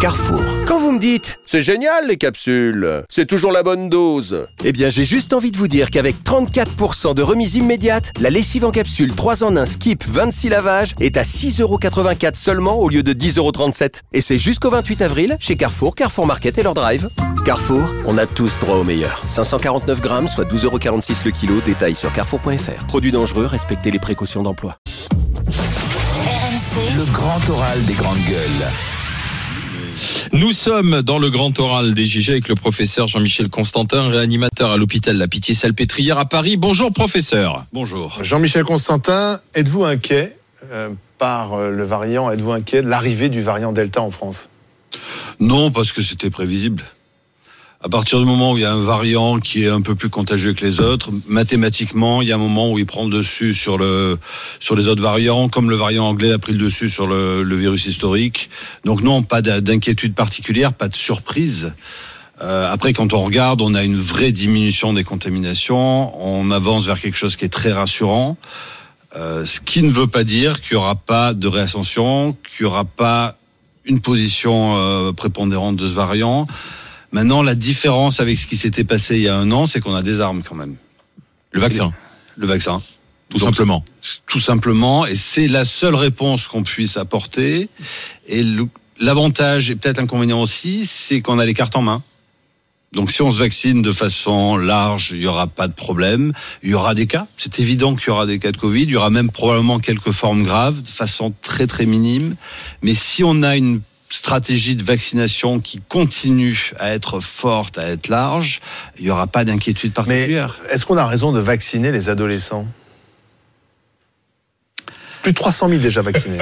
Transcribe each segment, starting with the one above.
Carrefour. Quand vous me dites « C'est génial les capsules, c'est toujours la bonne dose », eh bien j'ai juste envie de vous dire qu'avec 34% de remise immédiate, la lessive en capsule 3 en 1 Skip 26 lavages est à 6,84€ seulement au lieu de 10,37€. Et c'est jusqu'au 28 avril chez Carrefour, Carrefour Market et leur drive. Carrefour, on a tous droit au meilleur. 549 grammes, soit 12,46€ le kilo. Détail sur carrefour.fr. Produit dangereux, respectez les précautions d'emploi. RMC, le grand oral des grandes gueules. Nous sommes dans le grand oral des GG avec le professeur Jean-Michel Constantin, réanimateur à l'hôpital La Pitié-Salpêtrière à Paris. Bonjour professeur. Bonjour. Jean-Michel Constantin, êtes-vous inquiet par le variant, êtes-vous inquiet de l'arrivée du variant Delta en France ? Non, parce que c'était prévisible. À partir du moment où il y a un variant qui est un peu plus contagieux que les autres, mathématiquement, il y a un moment où il prend le dessus sur les autres variants, comme le variant anglais a pris le dessus sur le virus historique. Donc non, pas d'inquiétude particulière, pas de surprise. Après, quand on regarde, on a une vraie diminution des contaminations. On avance vers quelque chose qui est très rassurant. Ce qui ne veut pas dire qu'il n'y aura pas de réascension, qu'il n'y aura pas une position prépondérante de ce variant. Maintenant, la différence avec ce qui s'était passé il y a un an, c'est qu'on a des armes quand même. Le vaccin. Le vaccin. Tout simplement. Tout simplement. Et c'est la seule réponse qu'on puisse apporter. Et l'avantage, et peut-être l'inconvénient aussi, c'est qu'on a les cartes en main. Donc si on se vaccine de façon large, il n'y aura pas de problème. Il y aura des cas. C'est évident qu'il y aura des cas de Covid. Il y aura même probablement quelques formes graves, de façon très très minime. Mais si on a une stratégie de vaccination qui continue à être forte, à être large, il n'y aura pas d'inquiétude particulière. Mais est-ce qu'on a raison de vacciner les adolescents ? Plus de 300 000 déjà vaccinés.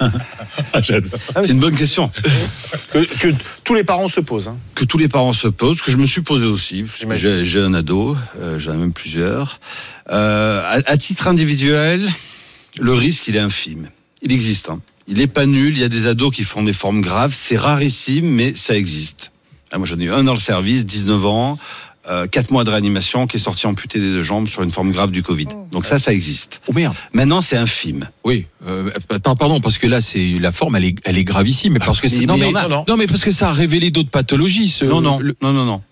C'est une bonne question. Que tous les parents se posent. Hein. Que tous les parents se posent, que je me suis posé aussi. Parce que j'ai un ado, j'en ai même plusieurs. À titre individuel, le risque, il est infime. Il existe, hein. Il est pas nul, il y a des ados qui font des formes graves, c'est rarissime, mais ça existe. Moi j'en ai eu un dans le service, 19 ans, 4 mois de réanimation, qui est sorti amputé des 2 jambes sur une forme grave du Covid. Donc ça existe. Oh merde. Maintenant c'est infime. Oui, pardon, parce que là c'est la forme, elle est gravissime, mais parce que c'est non mais parce que ça a révélé d'autres pathologies. Non.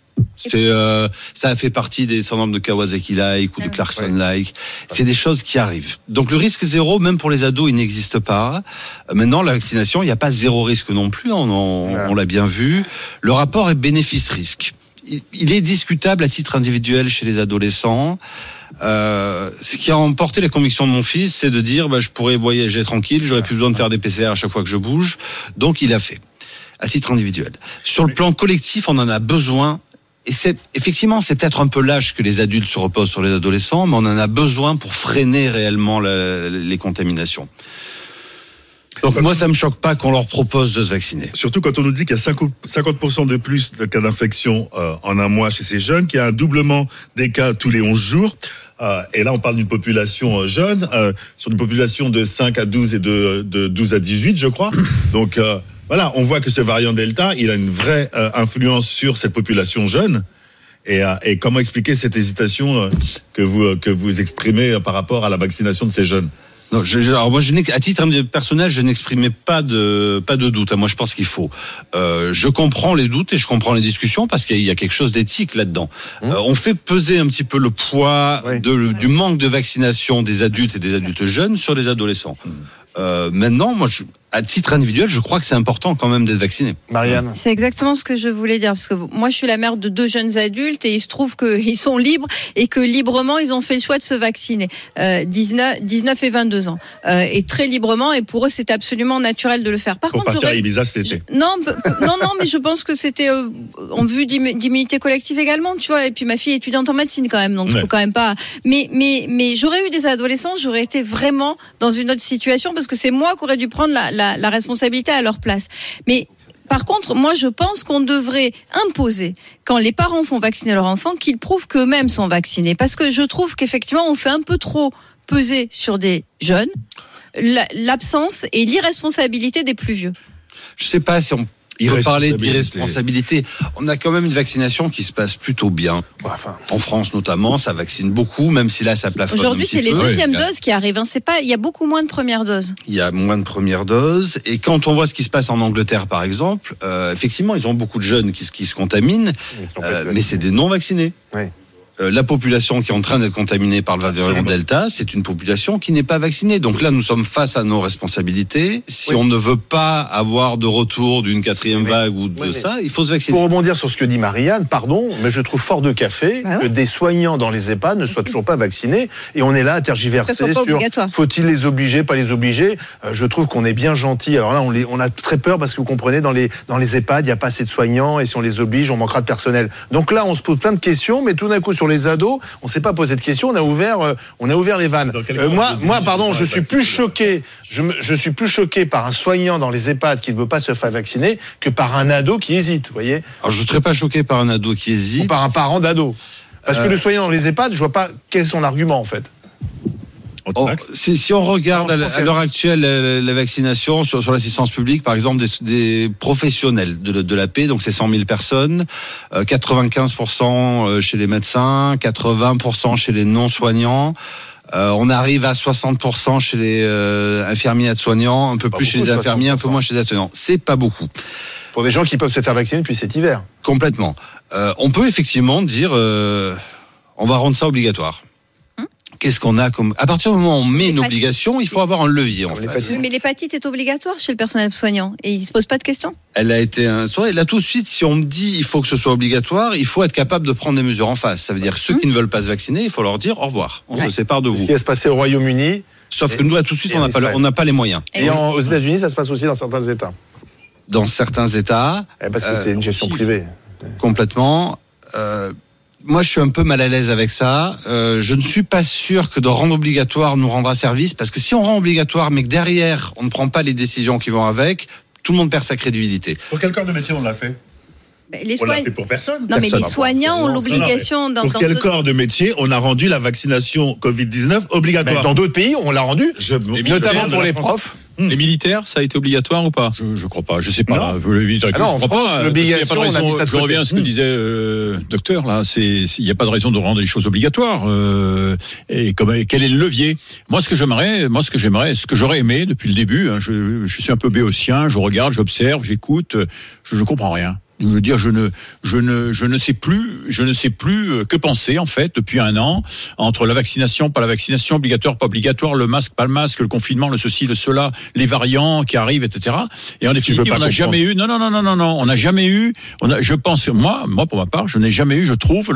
Ça a fait partie des syndromes de Kawasaki-like ou de Clarkson-like. C'est des choses qui arrivent. Donc le risque zéro, même pour les ados, il n'existe pas. Maintenant, la vaccination, il n'y a pas zéro risque non plus. On l'a bien vu. Le rapport est bénéfice-risque. Il est discutable à titre individuel chez les adolescents. Ce qui a emporté la conviction de mon fils, c'est de dire je pourrais voyager tranquille, j'aurais plus besoin de faire des PCR à chaque fois que je bouge. Donc il a fait, à titre individuel. Sur le plan collectif, on en a besoin. Et c'est peut-être un peu lâche que les adultes se reposent sur les adolescents, mais on en a besoin pour freiner réellement les contaminations. Donc moi, ça me choque pas qu'on leur propose de se vacciner. Surtout quand on nous dit qu'il y a 50% de plus de cas d'infection en un mois chez ces jeunes, qu'il y a un doublement des cas tous les 11 jours. Et là, on parle d'une population jeune, sur une population de 5 à 12 et de 12 à 18, je crois. Donc voilà, on voit que ce variant Delta, il a une vraie influence sur cette population jeune. Et comment expliquer cette hésitation que vous exprimez par rapport à la vaccination de ces jeunes ? Non, alors moi, à titre personnel, je n'exprimais pas de doute. Moi, je pense qu'il faut. Je comprends les doutes et je comprends les discussions parce qu'il y a quelque chose d'éthique là-dedans. On fait peser un petit peu le poids du manque de vaccination des adultes et des adultes jeunes sur les adolescents. Maintenant, moi, à titre individuel, je crois que c'est important quand même d'être vacciné. Marianne ? C'est exactement ce que je voulais dire, parce que moi je suis la mère de 2 jeunes adultes et il se trouve qu'ils sont libres et que librement ils ont fait le choix de se vacciner, 19 et 22 ans, et très librement, et pour eux c'était absolument naturel de le faire. Par pour contre, partir à Ibiza cet été. Non, mais je pense que c'était en vue d'immunité collective également, tu vois, et puis ma fille est étudiante en médecine quand même, donc faut quand même pas. Mais j'aurais eu des adolescents, j'aurais été vraiment dans une autre situation parce que c'est moi qui aurais dû prendre la responsabilité à leur place. Mais par contre, moi, je pense qu'on devrait imposer, quand les parents font vacciner leurs enfants, qu'ils prouvent qu'eux-mêmes sont vaccinés. Parce que je trouve qu'effectivement, on fait un peu trop peser sur des jeunes l'absence et l'irresponsabilité des plus vieux. Je sais pas si Il peut parler d'irresponsabilité. On a quand même une vaccination qui se passe plutôt bien. En France notamment, ça vaccine beaucoup, même si là ça plafonne. Aujourd'hui, c'est les deuxièmes doses qui arrivent. C'est pas, il y a beaucoup moins de premières doses. Il y a moins de premières doses. Et quand on voit ce qui se passe en Angleterre, par exemple, effectivement, ils ont beaucoup de jeunes qui se contaminent, mais c'est des non-vaccinés. Oui. La population qui est en train d'être contaminée par le variant Delta, c'est une population qui n'est pas vaccinée. Donc là, nous sommes face à nos responsabilités. Si on ne veut pas avoir de retour d'une quatrième vague ou de ça, il faut se vacciner. Pour rebondir sur ce que dit Marianne, pardon, mais je trouve fort de café que des soignants dans les EHPAD ne soient toujours pas vaccinés. Et on est là à tergiverser sur faut-il les obliger, pas les obliger. Je trouve qu'on est bien gentil. Alors là, on a très peur parce que vous comprenez, dans les EHPAD, il n'y a pas assez de soignants et si on les oblige, on manquera de personnel. Donc là, on se pose plein de questions, mais tout d'un coup, sur les ados, on ne s'est pas posé de questions, on a ouvert les vannes. Moi, pardon, je suis plus choqué. Je suis plus choqué par un soignant dans les EHPAD qui ne veut pas se faire vacciner que par un ado qui hésite, vous voyez. Alors je ne serais pas choqué par un ado qui hésite. Ou par un parent d'ado. Parce que le soignant dans les EHPAD, je vois pas quel est son argument en fait. Si on regarde à l'heure actuelle la vaccination sur l'assistance publique, par exemple, des professionnels de la paix, donc c'est 100 000 personnes, 95% chez les médecins, 80% chez les non-soignants. On arrive à 60% chez les infirmiers aides-soignants, un peu plus chez les infirmiers, un peu moins chez les aides-soignants. C'est pas beaucoup. Pour des gens qui peuvent se faire vacciner depuis cet hiver. Complètement. On peut effectivement dire, on va rendre ça obligatoire. Qu'est-ce qu'on a comme... À partir du moment où on met une obligation, il faut avoir un levier en fait. Mais l'hépatite est obligatoire chez le personnel soignant et il ne se pose pas de questions. Elle a été instaurée. Là tout de suite, si on me dit il faut que ce soit obligatoire, il faut être capable de prendre des mesures en face. Ça veut dire ceux qui ne veulent pas se vacciner, il faut leur dire au revoir. On se sépare de vous. Ce qui va se passer au Royaume-Uni. Sauf que nous, là tout de suite, on n'a pas les moyens. Et aux États-Unis, ça se passe aussi dans certains États. Dans certains États. Parce que c'est une gestion privée. Complètement. Moi, je suis un peu mal à l'aise avec ça. Je ne suis pas sûr que de rendre obligatoire nous rendra service, parce que si on rend obligatoire, mais que derrière, on ne prend pas les décisions qui vont avec, tout le monde perd sa crédibilité. Pour quel corps de métier on l'a fait ? On l'a fait pour personne. Non, mais les soignants ont l'obligation... Pour quel corps de métier on a rendu la vaccination Covid-19 obligatoire ? Dans d'autres pays, on l'a rendu, notamment pour les profs. Les militaires, ça a été obligatoire ou pas ? Je crois pas, je sais pas. En France, l'obligation, on a mis ça de côté. Je reviens à ce que disait le docteur là. Il n'y a pas de raison de rendre les choses obligatoires. Et quel est le levier ? Moi, ce que j'aurais aimé depuis le début, je suis un peu béotien, je regarde, j'observe, j'écoute, je comprends rien. Je veux dire, je ne sais plus que penser en fait depuis un an entre la vaccination, pas la vaccination, obligatoire, pas obligatoire, le masque, pas le masque, le confinement, le ceci, le cela, les variants qui arrivent, etc. Et en définitive, on n'a jamais eu. Non, on n'a jamais eu. Je pense, moi pour ma part, je n'ai jamais eu, je trouve,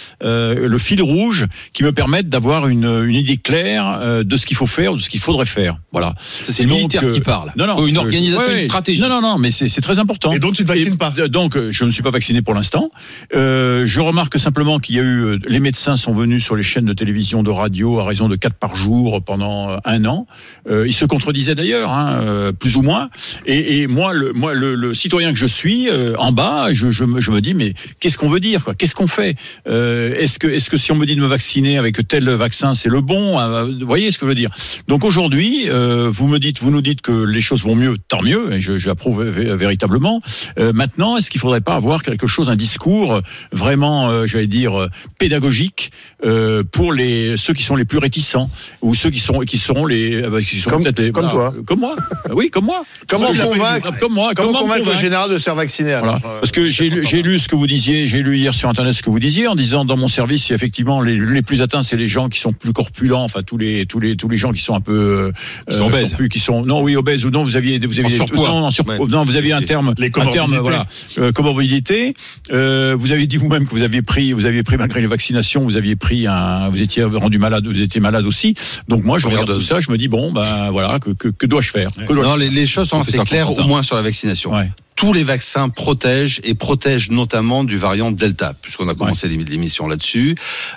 le fil rouge qui me permette d'avoir une idée claire de ce qu'il faut faire, de ce qu'il faudrait faire. Voilà. Ça, c'est le militaire qui parle. Non, faut une organisation, une stratégie. Non, mais c'est très important. Et donc tu ne vaccines pas. Donc je ne suis pas vacciné pour l'instant. Je remarque simplement qu'il y a eu... les médecins sont venus sur les chaînes de télévision, de radio, à raison de 4 par jour pendant un an. Ils se contredisaient d'ailleurs, plus ou moins. Et moi, le citoyen que je suis, en bas, je me dis, mais qu'est-ce qu'on veut dire, quoi ? Qu'est-ce qu'on fait ? Est-ce que si on me dit de me vacciner avec tel vaccin, c'est le bon ? Vous voyez ce que je veux dire ? Donc aujourd'hui, vous nous dites que les choses vont mieux, tant mieux, et j'approuve véritablement. Maintenant, est-ce qu'il faudrait pas avoir quelque chose, un discours vraiment, j'allais dire, pédagogique pour ceux qui sont les plus réticents ou ceux qui seront les comme toi, comme moi, oui, comme moi. Comment convaincre le général de se faire vacciner voilà. Parce que j'ai lu ce que vous disiez, j'ai lu hier sur internet ce que vous disiez en disant dans mon service, effectivement, les plus atteints, c'est les gens qui sont plus corpulents, enfin tous les gens qui sont un peu obèses, obèses ou non, vous aviez surpoids. Non, vous aviez un terme, voilà. Comorbidité. Vous avez dit vous-même que vous aviez pris malgré les vaccinations, vous étiez rendu malade, vous étiez malade aussi. Donc moi, je regarde tout ça, je me dis bon, ben voilà, que dois-je faire ? Les choses sont assez claires, au moins sur la vaccination. Ouais. Tous les vaccins protègent notamment du variant Delta, puisqu'on a commencé l'émission là-dessus.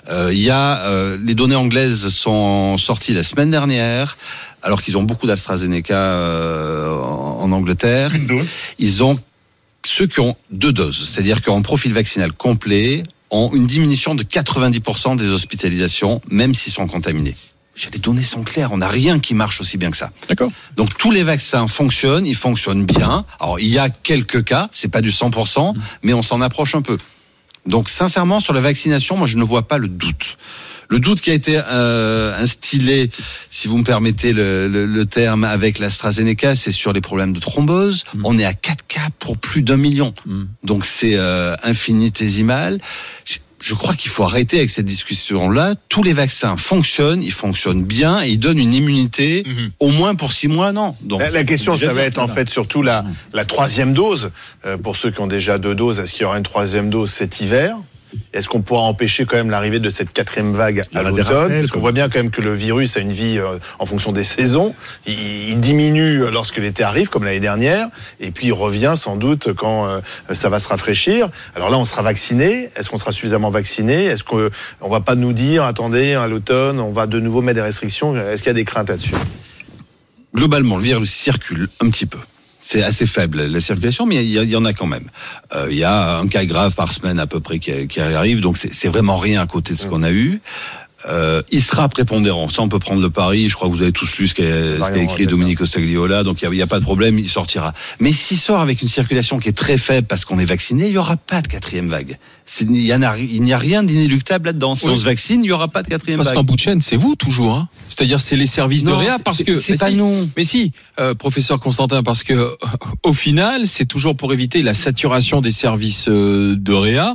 Les données anglaises sont sorties la semaine dernière, alors qu'ils ont beaucoup d'AstraZeneca en Angleterre. Une dose. Ils ont ceux qui ont 2 doses, c'est-à-dire qu'en profil vaccinal complet, ont une diminution de 90% des hospitalisations, même s'ils sont contaminés. Les données sont claires, on n'a rien qui marche aussi bien que ça. D'accord. Donc tous les vaccins fonctionnent, ils fonctionnent bien. Alors il y a quelques cas, c'est pas du 100%, mais on s'en approche un peu. Donc sincèrement, sur la vaccination, moi je ne vois pas le doute. Le doute qui a été instillé, si vous me permettez le terme, avec l'AstraZeneca, c'est sur les problèmes de thrombose. On est à 4 cas pour plus d'1 million. Donc c'est infinitésimal. Je crois qu'il faut arrêter avec cette discussion-là. Tous les vaccins fonctionnent, ils fonctionnent bien et ils donnent une immunité au moins pour 6 mois, non. Donc, la question, ça va être en fait surtout la 3e dose. Pour ceux qui ont déjà 2 doses, est-ce qu'il y aura une 3e dose cet hiver ? Est-ce qu'on pourra empêcher quand même l'arrivée de cette 4e vague à l'automne ? Parce qu'on voit bien quand même que le virus a une vie en fonction des saisons. Il diminue lorsque l'été arrive, comme l'année dernière, et puis il revient sans doute quand ça va se rafraîchir. Alors là, on sera vacciné. Est-ce qu'on sera suffisamment vacciné ? Est-ce qu'on va pas nous dire, attendez, à l'automne, on va de nouveau mettre des restrictions ? Est-ce qu'il y a des craintes là-dessus ? Globalement, le virus circule un petit peu. C'est assez faible la circulation, mais il y en a quand même. Il y a un cas grave par semaine à peu près qui arrive, donc c'est vraiment rien à côté de ce qu'on a eu. Il sera prépondérant. Ça, on peut prendre le pari. Je crois que vous avez tous lu ce qu'a écrit Dominique Ostagliola, donc il n'y a pas de problème, il sortira. Mais s'il sort avec une circulation qui est très faible parce qu'on est vacciné, il n'y aura pas de 4e vague. Il n'y a rien d'inéluctable là-dedans. Si on se vaccine, il n'y aura pas de 4e vague. Parce qu'en bout de chaîne, c'est vous toujours. Hein. C'est-à-dire, c'est les services de réa. Parce que c'est pas nous. Mais si, professeur Constantin, parce que au final, c'est toujours pour éviter la saturation des services de réa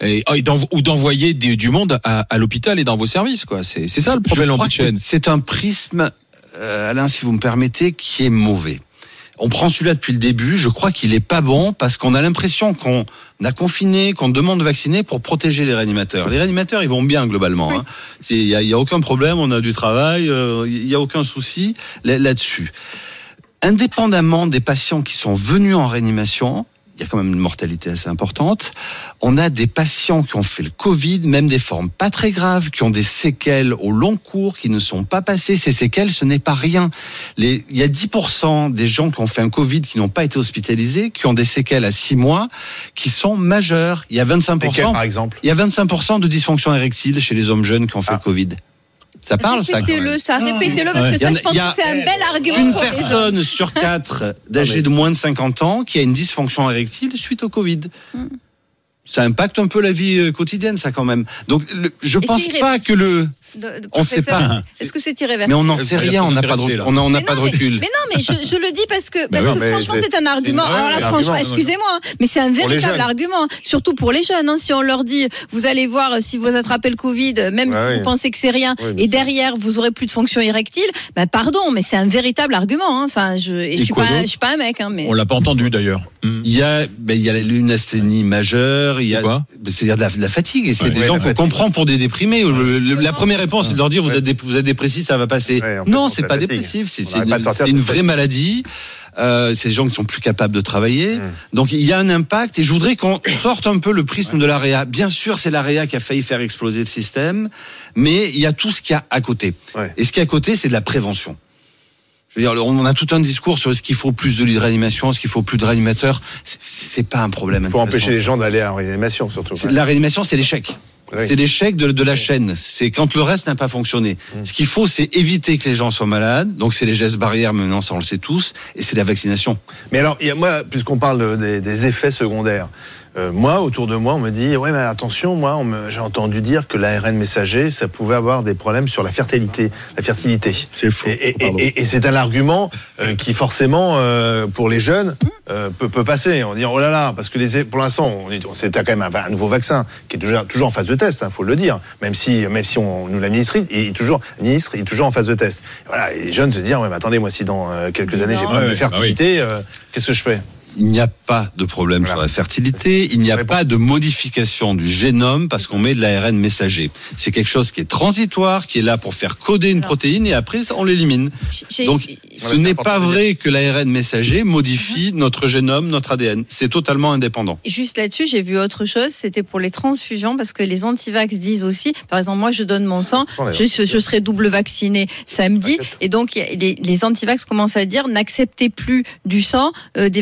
ou d'envoyer du monde à l'hôpital et dans vos services. Quoi. C'est ça le problème en bout de chaîne. C'est un prisme, Alain, si vous me permettez, qui est mauvais. On prend celui-là depuis le début, je crois qu'il est pas bon parce qu'on a l'impression qu'on a confiné, qu'on demande de vacciner pour protéger les réanimateurs. Les réanimateurs, ils vont bien globalement. Oui. Il y a aucun problème, on a du travail, il y a aucun souci là-dessus. Indépendamment des patients qui sont venus en réanimation, il y a quand même une mortalité assez importante. On a des patients qui ont fait le Covid, même des formes pas très graves, qui ont des séquelles au long cours, qui ne sont pas passées. Ces séquelles, ce n'est pas rien. Il y a 10% des gens qui ont fait un Covid, qui n'ont pas été hospitalisés, qui ont des séquelles à 6 mois, qui sont majeures. Il y a 25%. Lesquels, par exemple ? Il y a 25% de dysfonction érectile chez les hommes jeunes qui ont fait le Covid. Ça parle, répétez-le, répétez-le, parce que ça, je pense que c'est un bel argument. Une personne sur 4 d'âgés de moins de 50 ans qui a une dysfonction érectile suite au Covid. Ça impacte un peu la vie quotidienne, ça, quand même. Donc, je pense pas que on ne sait pas. Est-ce que c'est irréversible ? Mais on n'en sait rien, on n'a pas de recul. On n'a pas de recul. Mais non, mais je le dis parce que franchement, c'est un argument. Alors là, franchement, excusez-moi, mais c'est un véritable argument. Surtout pour les jeunes. Si on leur dit, vous allez voir, si vous attrapez le Covid, même si vous pensez que c'est rien, et derrière, vous aurez plus de fonction érectile, pardon, mais c'est un véritable argument. Enfin, je suis pas un mec. Mais... On l'a pas entendu, d'ailleurs. Il y a une asthénie majeure, c'est-à-dire de la fatigue. Et c'est des gens qu'on comprend pour des déprimés. La première réponse, c'est de leur dire vous êtes dépressif, ça va passer. Non, c'est pas dépressif, c'est une vraie maladie. C'est des gens qui sont plus capables de travailler. Donc il y a un impact et je voudrais qu'on sorte un peu le prisme de la réa. Bien sûr, c'est la réa qui a failli faire exploser le système, mais il y a tout ce qu'il y a à côté. Et ce qu'il y a à côté, c'est de la prévention. Je veux dire, on a tout un discours sur est-ce qu'il faut plus de lits de réanimation, est-ce qu'il faut plus de réanimateurs. C'est pas un problème. Il faut empêcher les gens d'aller en réanimation, surtout. La réanimation, c'est l'échec. C'est l'échec de la chaîne. C'est quand le reste n'a pas fonctionné. Ce qu'il faut, c'est éviter que les gens soient malades. Donc, c'est les gestes barrières, mais maintenant, ça, on le sait tous. Et c'est la vaccination. Mais alors, moi, puisqu'on parle des effets secondaires, moi, autour de moi, on me dit, ouais, mais attention, j'ai entendu dire que l'ARN messager, ça pouvait avoir des problèmes sur la fertilité. C'est faux. Et c'est un argument qui, forcément, pour les jeunes, peut passer. On dit, oh là là, parce que pour l'instant, c'est quand même un nouveau vaccin qui est toujours en phase de test, faut le dire. Même si on nous l'a ministre, il est toujours en phase de test. Et voilà, et les jeunes se disent, ouais, mais attendez, moi, si dans quelques années, j'ai pas de fertilité, qu'est-ce que je fais ? Il n'y a pas de problème sur la fertilité, il n'y a pas de modification du génome parce qu'on met de l'ARN messager. C'est quelque chose qui est transitoire, qui est là pour faire coder une protéine et après on l'élimine. Donc ce n'est pas vrai que l'ARN messager modifie notre génome, notre ADN. C'est totalement indépendant. Juste là-dessus, j'ai vu autre chose, c'était pour les transfusions parce que les antivax disent aussi, par exemple moi je donne mon sang, je serai double vacciné samedi et donc les antivax commencent à dire n'acceptez plus du sang des vaccinés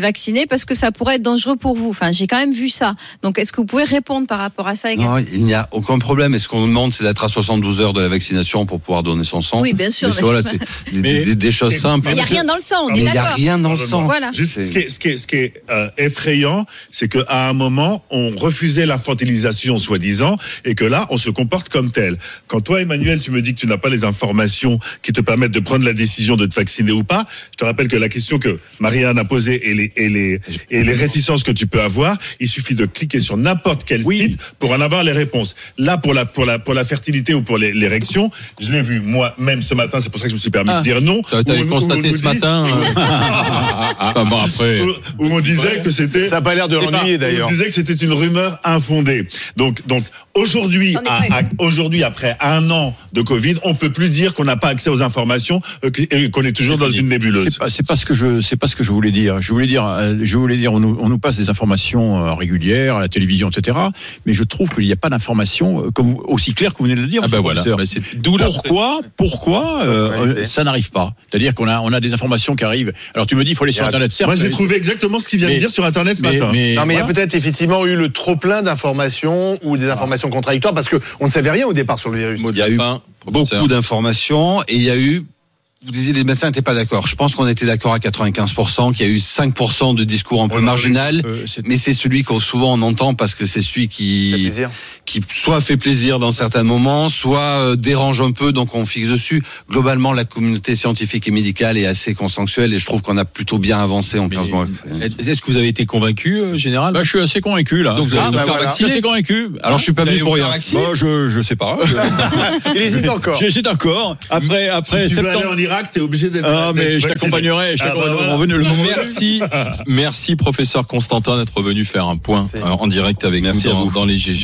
vacciner parce que ça pourrait être dangereux pour vous. Enfin, j'ai quand même vu ça. Donc, est-ce que vous pouvez répondre par rapport à ça également? Non, il n'y a aucun problème. Et ce qu'on nous demande, c'est d'être à 72 heures de la vaccination pour pouvoir donner son sang. Oui, bien sûr. Mais voilà, c'est des choses simples. Il n'y a rien dans le sang, on est Il n'y d'accord. a rien dans le sang. Voilà. Juste, ce qui est effrayant, c'est qu'à un moment, on refusait l'infantilisation, soi-disant, et que là, on se comporte comme tel. Quand toi, Emmanuel, tu me dis que tu n'as pas les informations qui te permettent de prendre la décision de te vacciner ou pas, je te rappelle que la question que Marianne a posée et les réticences que tu peux avoir, il suffit de cliquer sur n'importe quel site pour en avoir les réponses. Là, pour la fertilité ou pour l'érection, je l'ai vu moi-même ce matin, c'est pour ça que je me suis permis de dire non. Tu avais constaté ce matin. Bon, après. Où on disait que c'était. Ça n'a pas l'air de l'ennuyer d'ailleurs. On disait que c'était une rumeur infondée. Donc aujourd'hui, après un an de Covid, on peut plus dire qu'on n'a pas accès aux informations et qu'on est toujours dans une nébuleuse. C'est pas ce que je voulais dire. Je voulais dire, on nous passe des informations régulières à la télévision, etc. Mais je trouve qu'il n'y a pas d'informations aussi claires que vous venez de le dire. Ah ben voilà. C'est d'où Pourquoi ça n'arrive pas? C'est-à-dire qu'on a des informations qui arrivent. Alors tu me dis, il faut aller sur Internet. Certes, moi j'ai trouvé exactement ce qu'il vient de dire sur Internet ce matin. Mais il y a peut-être effectivement eu le trop plein d'informations ou des informations contradictoires parce que on ne savait rien au départ sur le virus. Il y a eu beaucoup d'informations et il y a eu. Vous disiez les médecins n'étaient pas d'accord. Je pense qu'on était d'accord à 95%, qu'il y a eu 5% de discours un peu marginal, mais c'est celui qu'on souvent on entend parce que c'est celui qui soit fait plaisir dans certains moments, soit dérange un peu, donc on fixe dessus. Globalement, la communauté scientifique et médicale est assez consensuelle et je trouve qu'on a plutôt bien avancé en 15 mois. Est-ce que vous avez été convaincu, général? Je suis assez convaincu là. Donc vous allez nous faire vacciner? Je suis assez convaincu. Alors je suis pas venu pour rien. Je sais pas. Il hésite encore. J'hésite encore. Après si tu veux aller en Irak, t'es obligé d'être. Ah, mais je t'accompagnerai. Merci, professeur Constantin, d'être venu faire un point en direct avec nous dans les GG.